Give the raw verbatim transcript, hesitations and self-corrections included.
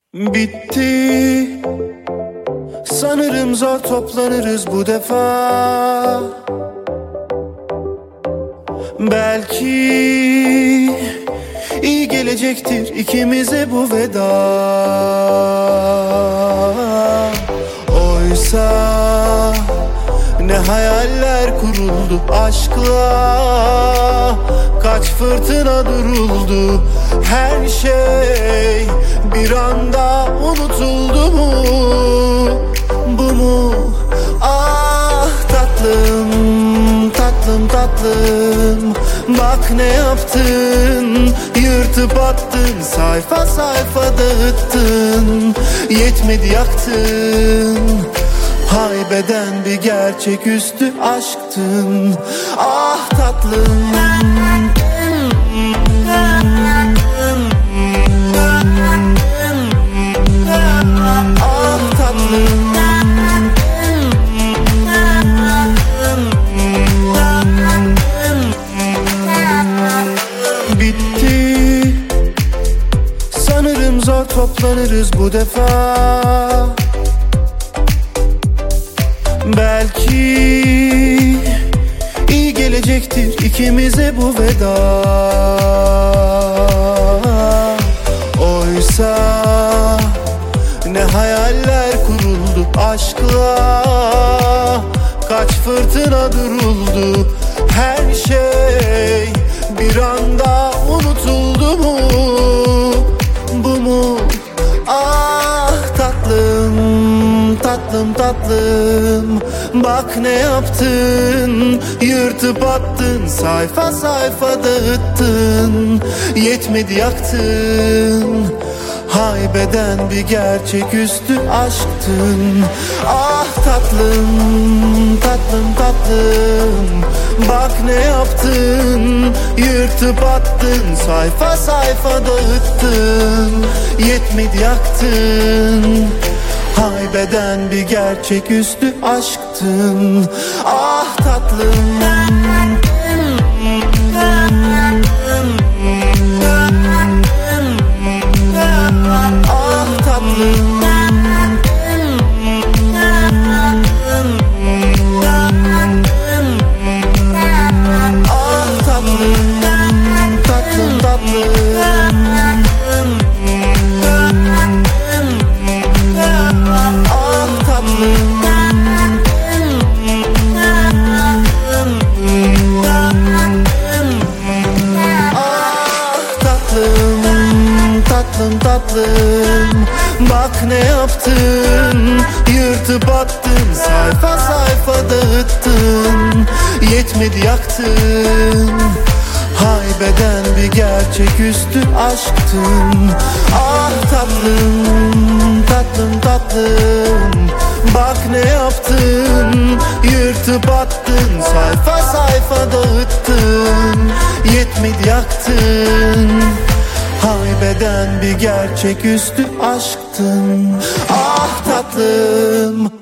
Bitti. Sanırım zor toplanırız bu defa. Belki iyi gelecektir ikimize bu veda. Oysa ne hayaller kuruldu aşkla, kaç fırtına duruldu. Her şey bir anda unutuldu mu? Bu mu? Ah tatlım, tatlım tatlım, bak ne yaptın, yırtıp attın, sayfa sayfa dağıttın. Yetmedi yaktın, haybeden bir gerçeküstü aşktın. Ah tatlım, ah tatlım, bitti. Sanırım zor toplanırız bu defa. Belki iyi gelecektir ikimize bu veda. Oysa ne hayaller kuruldu aşkla, kaç fırtına duruldu. Her şey bir anda unutuldu mu? Bu mu? Ah tatlım, tatlım tatlım, bak ne yaptın, yırtıp attın, sayfa sayfa dağıttın. Yetmedi yaktın, haybeden bir gerçeküstü aşktın. Ah tatlım, tatlım tatlım, bak ne yaptın, yırtıp attın, sayfa sayfa dağıttın. Yetmedi yaktın, haybeden bir gerçeküstü aşktın. Ah tatlım, ah tatlım, ah tatlım, tatlım tatlım, ah tatlım, ah tatlım, tatlım tatlım, bak ne yaptın, yırtıp attın, sayfa sayfa dağıttın. Yetmedi yaktın, haybeden bir gerçeküstü aşktın. Ah tatlım, tatlım tatlım, bak ne yaptın, yırtıp attın, sayfa sayfa dağıttın. Yetmedi yaktın, haybeden bir gerçeküstü aşktın. Ah tatlım,